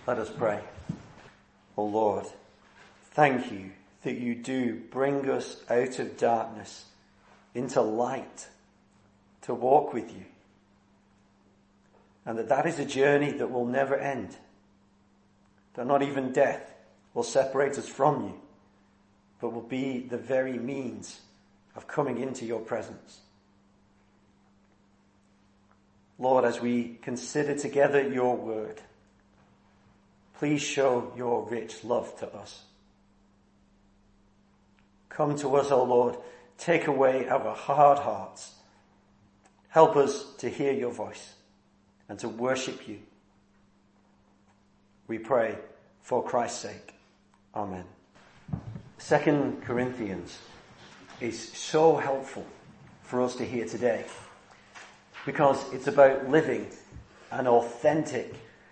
Let us pray. O Lord, thank you that you do bring us out of darkness into light to walk with you. And that is a journey that will never end. That not even death will separate us from you, but will be the very means of coming into your presence. Lord, as we consider together your word, please show your rich love to us. Come to us, O Lord. Take away our hard hearts. Help us to hear your voice and to worship you. We pray for Christ's sake. Amen. 2 Corinthians is so helpful for us to hear today because it's about living an authentic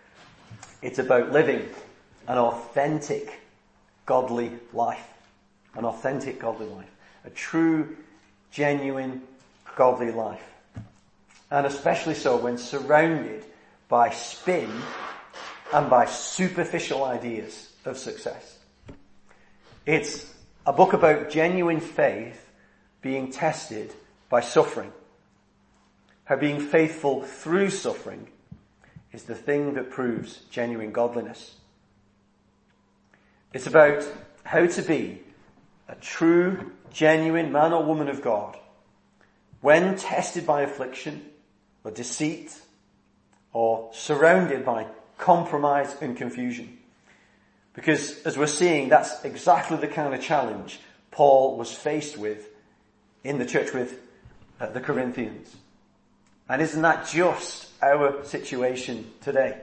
godly life. An authentic godly life. A true, genuine, godly life. And especially so when surrounded by spin and by superficial ideas of success. It's a book about genuine faith being tested by suffering. How being faithful through suffering is the thing that proves genuine godliness. It's about how to be a true, genuine man or woman of God when tested by affliction or deceit or surrounded by compromise and confusion. Because as we're seeing, that's exactly the kind of challenge Paul was faced with in the church with the Corinthians. And isn't that just our situation today?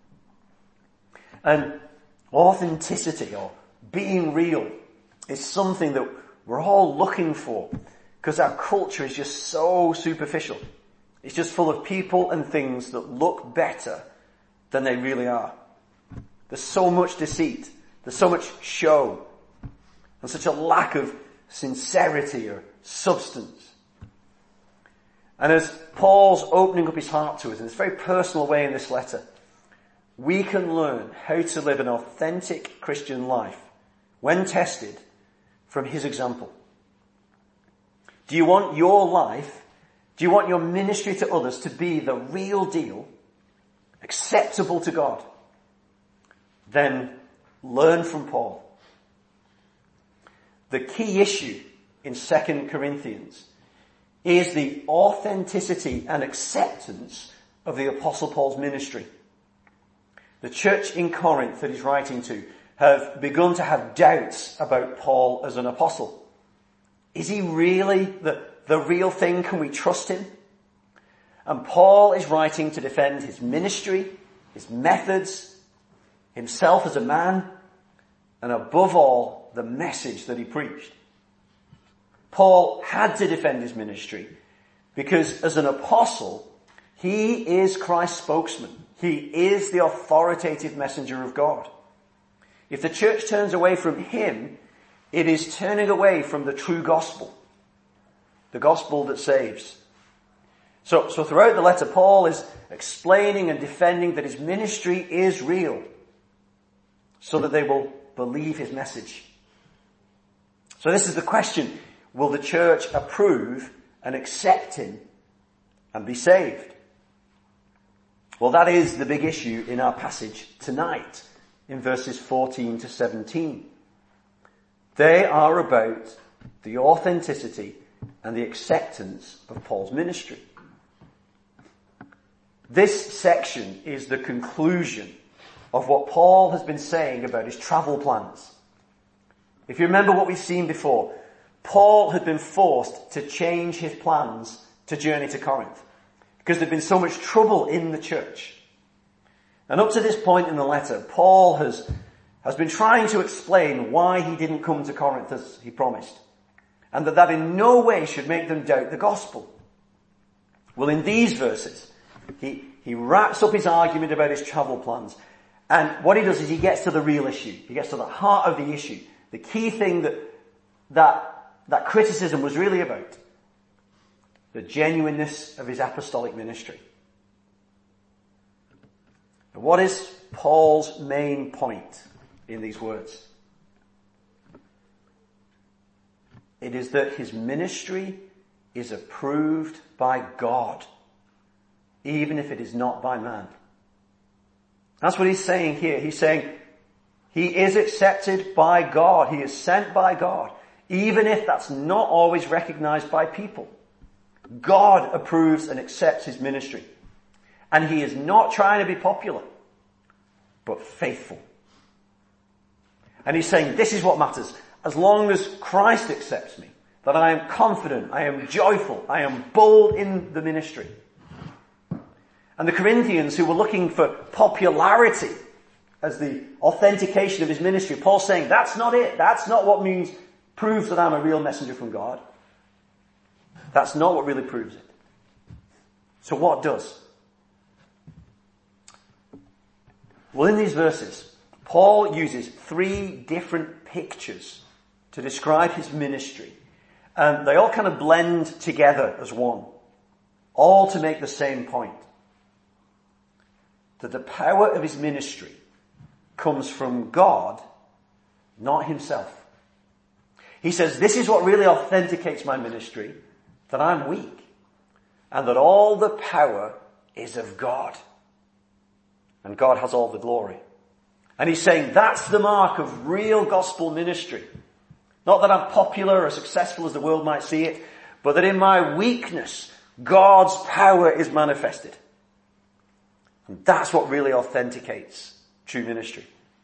And authenticity or being real is something that we're all looking for because our culture is just so superficial. It's just full of people and things that look better than they really are. There's so much deceit. There's so much show and such a lack of sincerity or substance. And as Paul's opening up his heart to us in this very personal way in this letter, we can learn how to live an authentic Christian life when tested from his example. Do you want your life, do you want your ministry to others to be the real deal, acceptable to God? Then learn from Paul. The key issue in 2 Corinthians is the authenticity and acceptance of the Apostle Paul's ministry. The church in Corinth that he's writing to have begun to have doubts about Paul as an apostle. Is he really the real thing? Can we trust him? And Paul is writing to defend his ministry, his methods, himself as a man, and above all, the message that he preached. Paul had to defend his ministry because as an apostle, he is Christ's spokesman. He is the authoritative messenger of God. If the church turns away from him, it is turning away from the true gospel. The gospel that saves. So throughout the letter, Paul is explaining and defending that his ministry is real so that they will believe his message. So this is the question. Will the church approve and accept him and be saved? Well, that is the big issue in our passage tonight in verses 14 to 17. They are about the authenticity and the acceptance of Paul's ministry. This section is the conclusion of what Paul has been saying about his travel plans. If you remember what we've seen before, Paul had been forced to change his plans to journey to Corinth because there'd been so much trouble in the church. And up to this point in the letter, Paul has been trying to explain why he didn't come to Corinth as he promised, and that in no way should make them doubt the gospel. Well, in these verses, he wraps up his argument about his travel plans, and what he does is he gets to the real issue. He gets to the heart of the issue. The key thing that criticism was really about. The genuineness of his apostolic ministry. And what is Paul's main point in these words. It is that his ministry is approved by God, even if it is not by man. That's what he's saying here. He's saying he is accepted by God. He is sent by God, even if that's not always recognized by people. God approves and accepts his ministry. And he is not trying to be popular, but faithful. And he's saying this is what matters. As long as Christ accepts me, that I am confident, I am joyful, I am bold in the ministry. And the Corinthians, who were looking for popularity as the authentication of his ministry, Paul's saying that's not it. That's not what proves that I'm a real messenger from God. That's not what really proves it. So what does? Well, in these verses, Paul uses 3 different pictures to describe his ministry. And they all kind of blend together as one, all to make the same point. That the power of his ministry comes from God, not himself. He says, this is what really authenticates my ministry, that I'm weak, and that all the power is of God. And God has all the glory. And he's saying that's the mark of real gospel ministry. Not that I'm popular or successful as the world might see it, but that in my weakness, God's power is manifested. And that's what really authenticates true ministry.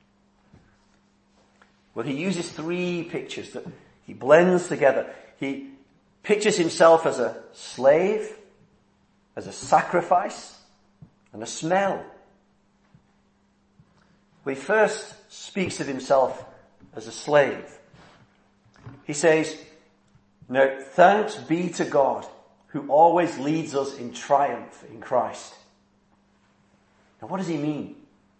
Well, he uses 3 pictures that he blends together. He pictures himself as a slave, as a sacrifice, and a smell. Well, he first speaks of himself as a slave. He says, "Now thanks be to God who always leads us in triumph in Christ." Now what does he mean?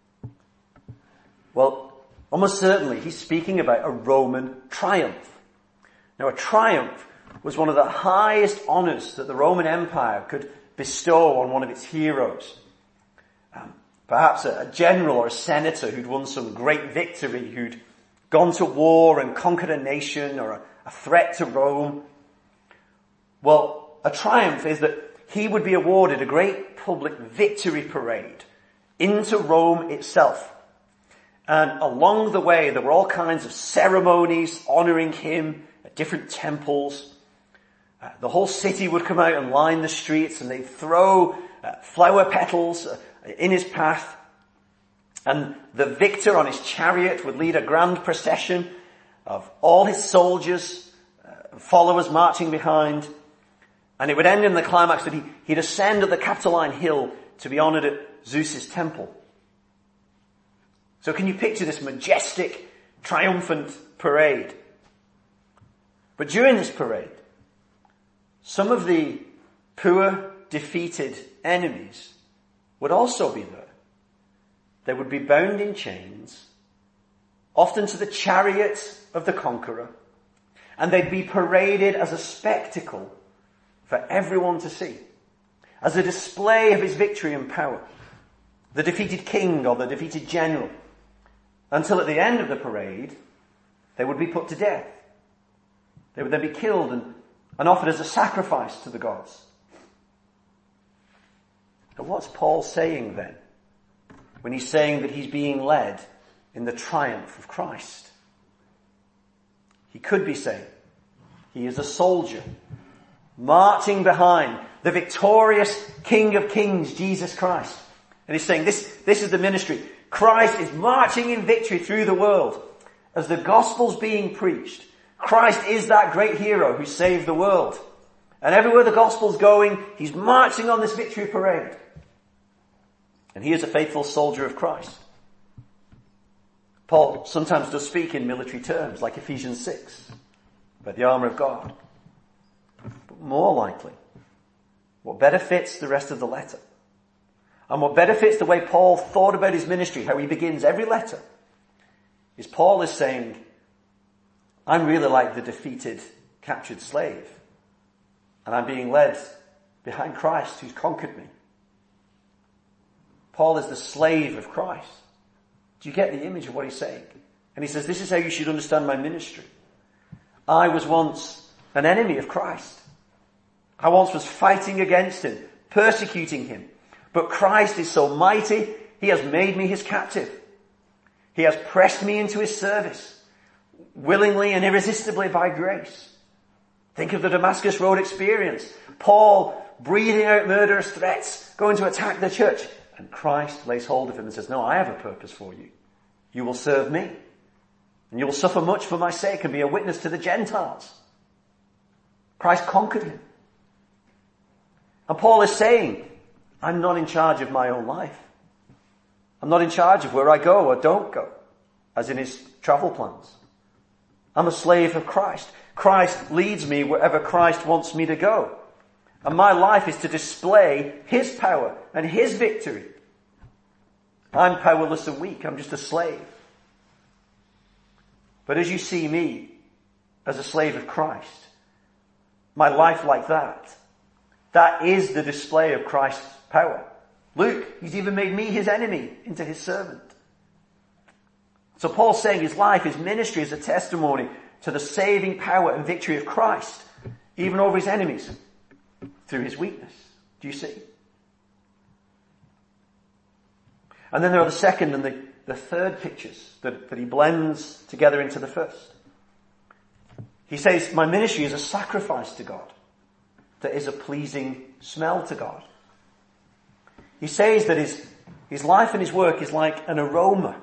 Well, almost certainly he's speaking about a Roman triumph. Now a triumph was one of the highest honors that the Roman Empire could bestow on one of its heroes. Perhaps a general or a senator who'd won some great victory, who'd gone to war and conquered a nation or a threat to Rome. Well, a triumph is that he would be awarded a great public victory parade into Rome itself. And along the way, there were all kinds of ceremonies honoring him at different temples. The whole city would come out and line the streets, and they'd throw flower petals in his path. And the victor on his chariot would lead a grand procession of all his soldiers, followers marching behind. And it would end in the climax that he'd ascend at the Capitoline Hill to be honored at Zeus's temple. So can you picture this majestic, triumphant parade? But during this parade, some of the poor, defeated enemies would also be there. They would be bound in chains, often to the chariot of the conqueror, and they'd be paraded as a spectacle for everyone to see, as a display of his victory and power, the defeated king or the defeated general, until at the end of the parade, they would be put to death. They would then be killed and offered as a sacrifice to the gods. But what's Paul saying then, when he's saying that he's being led in the triumph of Christ? He could be saying he is a soldier marching behind the victorious King of Kings, Jesus Christ. And he's saying this is the ministry. Christ is marching in victory through the world. As the gospel's being preached, Christ is that great hero who saved the world. And everywhere the gospel's going, he's marching on this victory parade. And he is a faithful soldier of Christ. Paul sometimes does speak in military terms, like Ephesians 6, about the armor of God. But more likely, what better fits the rest of the letter, and what better fits the way Paul thought about his ministry, how he begins every letter, is Paul is saying, I'm really like the defeated, captured slave, and I'm being led behind Christ who's conquered me. Paul is the slave of Christ, Do you get the image of what he's saying? And he says, this is how you should understand my ministry. I was once an enemy of Christ. I once was fighting against him, persecuting him. But Christ is so mighty, he has made me his captive. He has pressed me into his service, willingly and irresistibly by grace. Think of the Damascus Road experience. Paul breathing out murderous threats, going to attack the church. And Christ lays hold of him and says, no, I have a purpose for you. You will serve me. And you will suffer much for my sake and be a witness to the Gentiles. Christ conquered him. And Paul is saying, I'm not in charge of my own life. I'm not in charge of where I go or don't go, as in his travel plans. I'm a slave of Christ. Christ leads me wherever Christ wants me to go. And my life is to display his power and his victory. I'm powerless and weak. I'm just a slave. But as you see me as a slave of Christ, my life like that, that is the display of Christ's power. Look, he's even made me his enemy into his servant. So Paul's saying his life, his ministry is a testimony to the saving power and victory of Christ, even over his enemies, through his weakness. Do you see? And then there are the second and the third pictures that he blends together into the first. He says, my ministry is a sacrifice to God that is a pleasing smell to God. He says that his life and his work is like an aroma.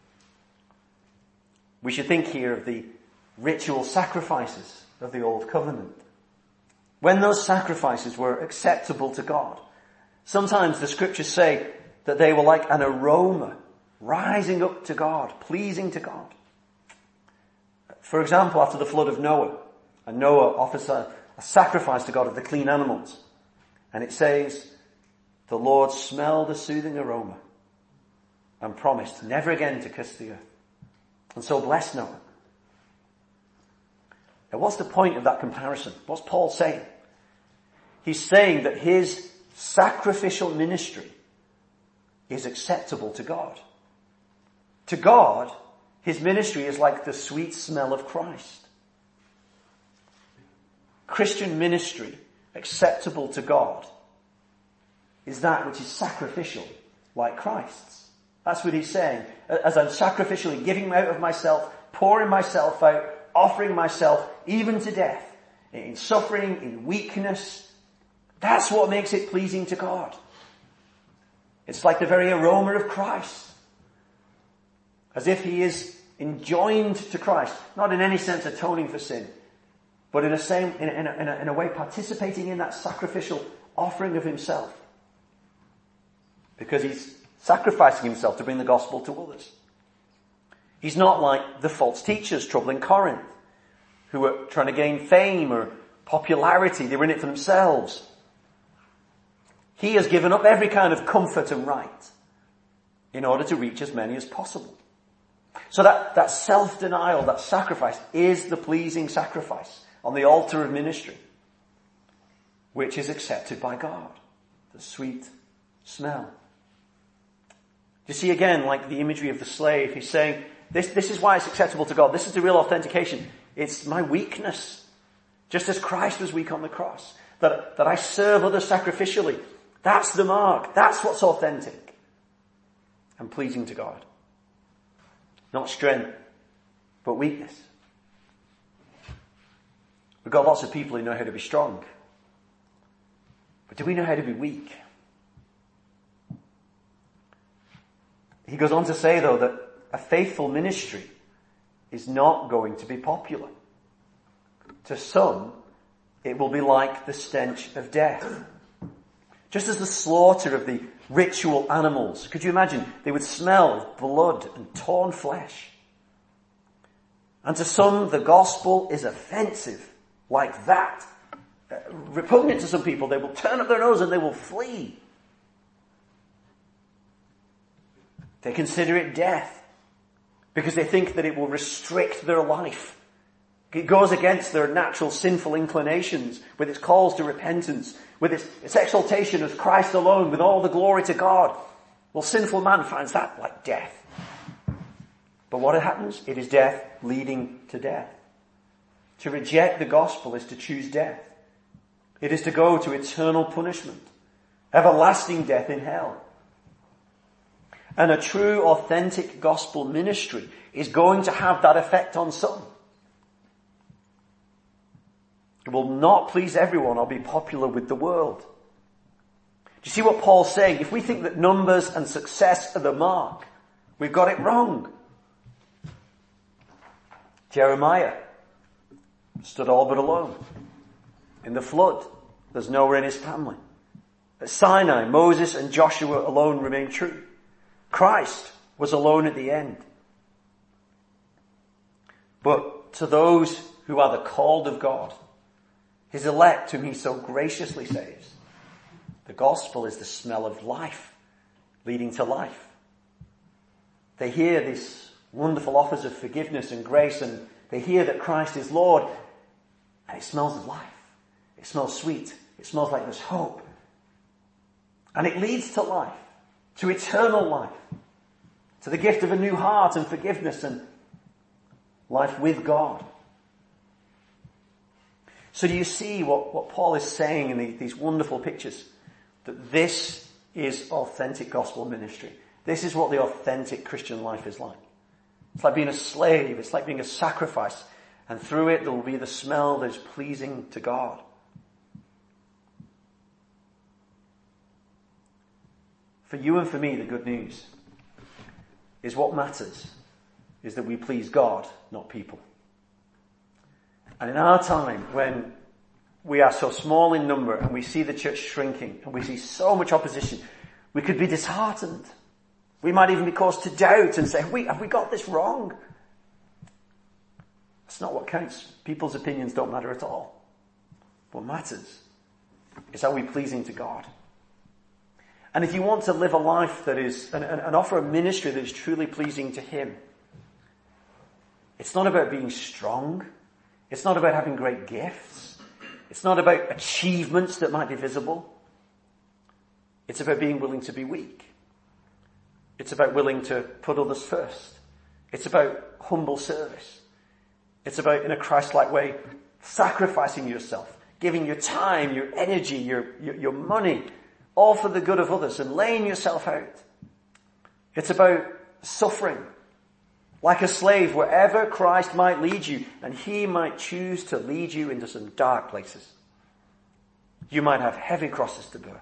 We should think here of the ritual sacrifices of the Old Covenant. When those sacrifices were acceptable to God, sometimes the scriptures say that they were like an aroma rising up to God, pleasing to God. For example, after the flood of Noah, and Noah offers a sacrifice to God of the clean animals. And it says, the Lord smelled a soothing aroma and promised never again to curse the earth. And so blessed Noah. Now what's the point of that comparison? What's Paul saying? He's saying that his sacrificial ministry is acceptable to God. To God, his ministry is like the sweet smell of Christ. Christian ministry, acceptable to God, is that which is sacrificial, like Christ's. That's what he's saying. As I'm sacrificially giving out of myself, pouring myself out, offering myself even to death, in suffering, in weakness, that's what makes it pleasing to God. It's like the very aroma of Christ. As if he is enjoined to Christ, not in any sense atoning for sin, but in a way participating in that sacrificial offering of himself. Because he's sacrificing himself to bring the gospel to others. He's not like the false teachers troubling Corinth, who were trying to gain fame or popularity. They were in it for themselves. He has given up every kind of comfort and right in order to reach as many as possible. So that self-denial, that sacrifice, is the pleasing sacrifice on the altar of ministry, which is accepted by God. The sweet smell. You see again, like the imagery of the slave, he's saying, this is why it's acceptable to God. This is the real authentication. It's my weakness. Just as Christ was weak on the cross. That I serve others sacrificially. That's the mark. That's what's authentic and pleasing to God. Not strength, but weakness. We've got lots of people who know how to be strong. But do we know how to be weak? He goes on to say, though, that a faithful ministry is not going to be popular. To some, it will be like the stench of death. Just as the slaughter of the ritual animals, could you imagine? They would smell of blood and torn flesh. And to some, the gospel is offensive, like that. Repugnant to some people, they will turn up their nose and they will flee. They consider it death because they think that it will restrict their life. It goes against their natural sinful inclinations with its calls to repentance, with its exaltation of Christ alone, with all the glory to God. Well, sinful man finds that like death. But what happens? It is death leading to death. To reject the gospel is to choose death. It is to go to eternal punishment, everlasting death in hell. And a true, authentic gospel ministry is going to have that effect on some. It will not please everyone or be popular with the world. Do you see what Paul's saying? If we think that numbers and success are the mark, we've got it wrong. Jeremiah stood all but alone. In the flood, there's nowhere in his family. At Sinai, Moses and Joshua alone remained true. Christ was alone at the end. But to those who are the called of God, his elect whom he so graciously saves, the gospel is the smell of life, leading to life. They hear these wonderful offers of forgiveness and grace, and they hear that Christ is Lord, and it smells of life. It smells sweet. It smells like there's hope. And it leads to life, to eternal life, to the gift of a new heart and forgiveness and life with God. So do you see what Paul is saying in these wonderful pictures? That this is authentic gospel ministry. This is what the authentic Christian life is like. It's like being a slave. It's like being a sacrifice. And through it there will be the smell that is pleasing to God. For you and for me, the good news is what matters is that we please God, not people. And in our time, when we are so small in number and we see the church shrinking and we see so much opposition, we could be disheartened. We might even be caused to doubt and say, have we got this wrong? That's not what counts. People's opinions don't matter at all. What matters is are we pleasing to God? And if you want to live a life that is, and offer a ministry that is truly pleasing to him, it's not about being strong. It's not about having great gifts. It's not about achievements that might be visible. It's about being willing to be weak. It's about willing to put others first. It's about humble service. It's about, in a Christ-like way, sacrificing yourself, giving your time, your energy, your money, all for the good of others and laying yourself out. It's about suffering like a slave wherever Christ might lead you, and he might choose to lead you into some dark places. You might have heavy crosses to bear.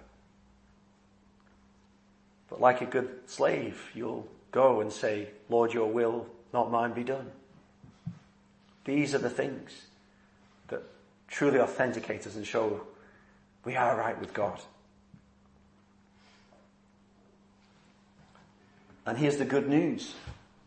But like a good slave, you'll go and say, Lord, your will, not mine, be done. These are the things that truly authenticate us and show we are right with God. And here's the good news.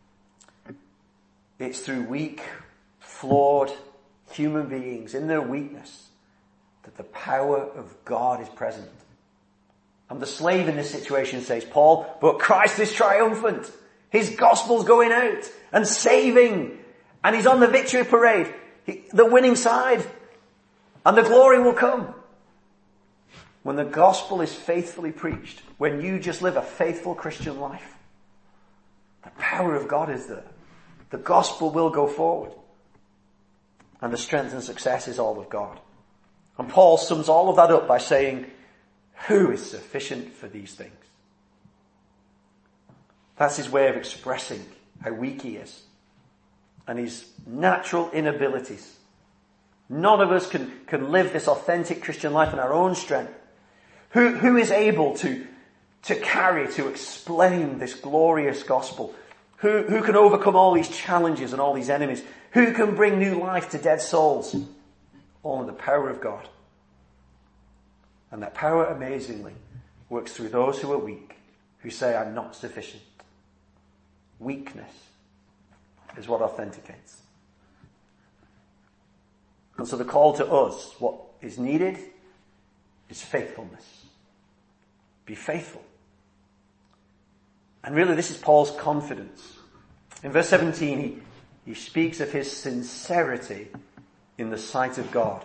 It's through weak, flawed human beings in their weakness that the power of God is present. And the slave in this situation says, Paul, but Christ is triumphant. His gospel's going out and saving. And he's on the victory parade, the winning side. And the glory will come. When the gospel is faithfully preached, when you just live a faithful Christian life, the power of God is there. The gospel will go forward. And the strength and success is all of God. And Paul sums all of that up by saying, who is sufficient for these things? That's his way of expressing how weak he is. And his natural inabilities. None of us can live this authentic Christian life in our own strength. Who is able to carry, to explain this glorious gospel? Who can overcome all these challenges and all these enemies? Who can bring new life to dead souls? Only the power of God. And that power, amazingly, works through those who are weak, who say, I'm not sufficient. Weakness is what authenticates. And so the call to us, what is needed, is faithfulness. Be faithful. And really this is Paul's confidence. In verse 17 he speaks of his sincerity in the sight of God.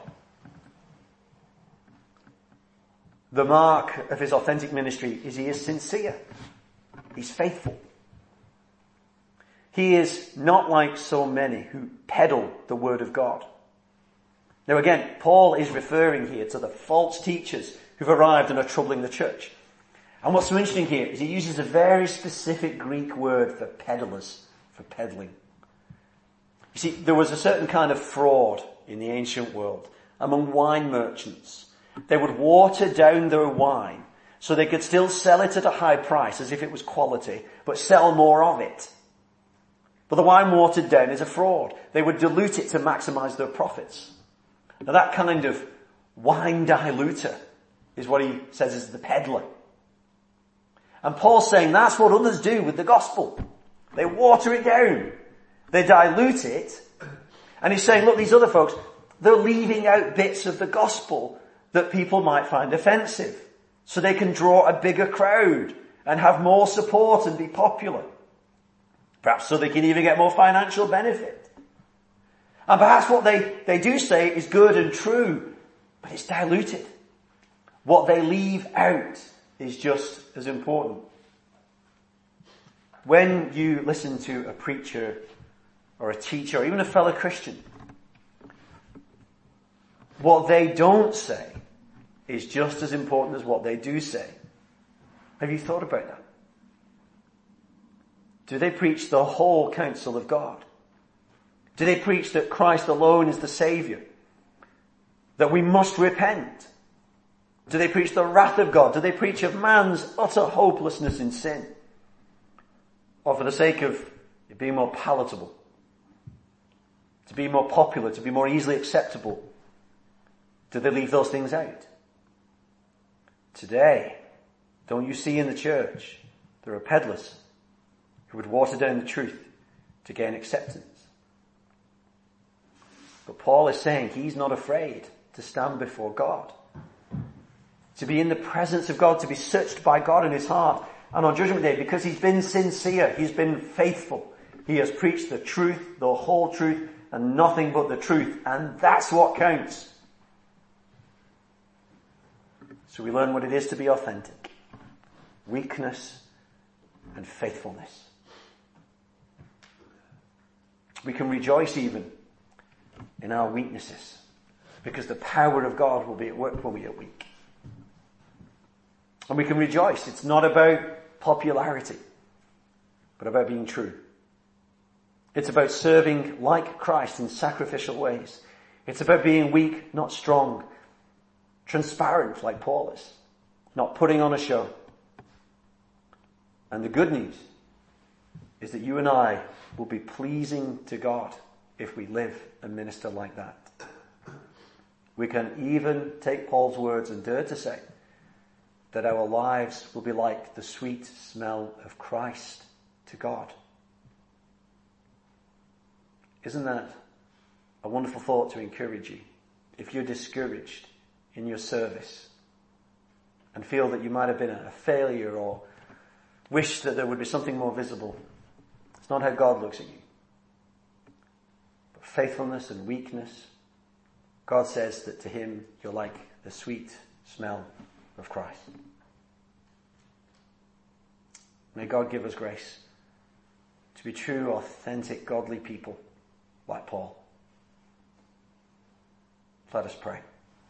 The mark of his authentic ministry is he is sincere. He's faithful. He is not like so many who peddle the word of God. Now again, Paul is referring here to the false teachers who've arrived and are troubling the church. And what's so interesting here is he uses a very specific Greek word for peddlers, for peddling. You see, there was a certain kind of fraud in the ancient world among wine merchants. They would water down their wine so they could still sell it at a high price as if it was quality, but sell more of it. But the wine watered down is a fraud. They would dilute it to maximize their profits. Now that kind of wine diluter is what he says is the peddler. And Paul's saying that's what others do with the gospel. They water it down. They dilute it. And he's saying, look, these other folks, they're leaving out bits of the gospel that people might find offensive, so they can draw a bigger crowd and have more support and be popular. Perhaps so they can even get more financial benefit. And perhaps what they do say is good and true, but it's diluted. What they leave out is just as important. When you listen to a preacher or a teacher or even a fellow Christian, what they don't say is just as important as what they do say. Have you thought about that? Do they preach the whole counsel of God? Do they preach that Christ alone is the Saviour? That we must repent? Do they preach the wrath of God? Do they preach of man's utter hopelessness in sin? Or for the sake of it being more palatable, to be more popular, to be more easily acceptable, do they leave those things out? Today, don't you see in the church, there are peddlers who would water down the truth to gain acceptance. But Paul is saying he's not afraid to stand before God, to be in the presence of God, to be searched by God in his heart. And on Judgment Day, because he's been sincere, he's been faithful, he has preached the truth, the whole truth, and nothing but the truth. And that's what counts. So we learn what it is to be authentic. Weakness and faithfulness. We can rejoice even in our weaknesses, because the power of God will be at work when we are weak. And we can rejoice. It's not about popularity, but about being true. It's about serving like Christ in sacrificial ways. It's about being weak, not strong. Transparent like Paul is. Not putting on a show. And the good news is that you and I will be pleasing to God if we live and minister like that. We can even take Paul's words and dare to say that our lives will be like the sweet smell of Christ to God. Isn't that a wonderful thought to encourage you? If you're discouraged in your service and feel that you might have been a failure or wish that there would be something more visible, it's not how God looks at you. But faithfulness and weakness, God says that to him you're like the sweet smell of Christ. May God give us grace to be true, authentic, godly people like Paul. Let us pray.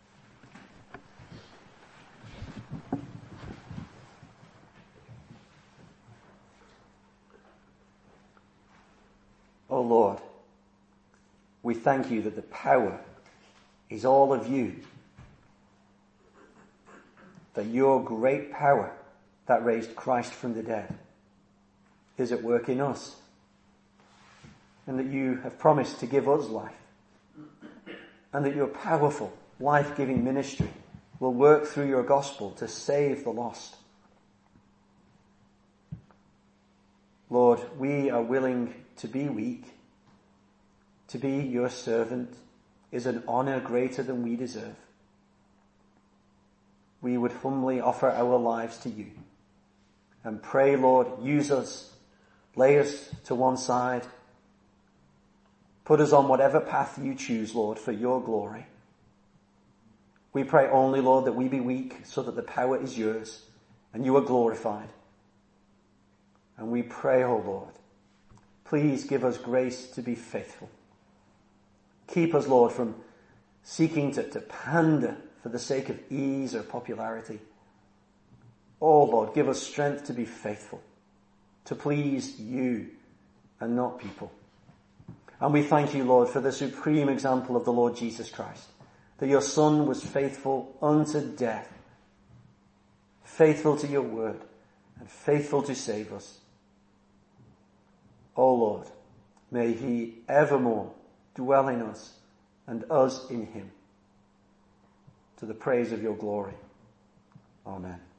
Oh Lord, we thank you that the power is all of you. That your great power that raised Christ from the dead is at work in us. And that you have promised to give us life. And that your powerful, life-giving ministry will work through your gospel to save the lost. Lord, we are willing to be weak. To be your servant is an honor greater than we deserve. We would humbly offer our lives to you and pray, Lord, use us, lay us to one side, put us on whatever path you choose, Lord, for your glory. We pray only, Lord, that we be weak so that the power is yours and you are glorified. And we pray, oh Lord, please give us grace to be faithful. Keep us, Lord, from seeking to pander for the sake of ease or popularity. Oh, Lord, give us strength to be faithful, to please you and not people. And we thank you, Lord, for the supreme example of the Lord Jesus Christ, that your Son was faithful unto death, faithful to your word, and faithful to save us. O Lord, may he evermore dwell in us and us in him, to the praise of your glory. Amen.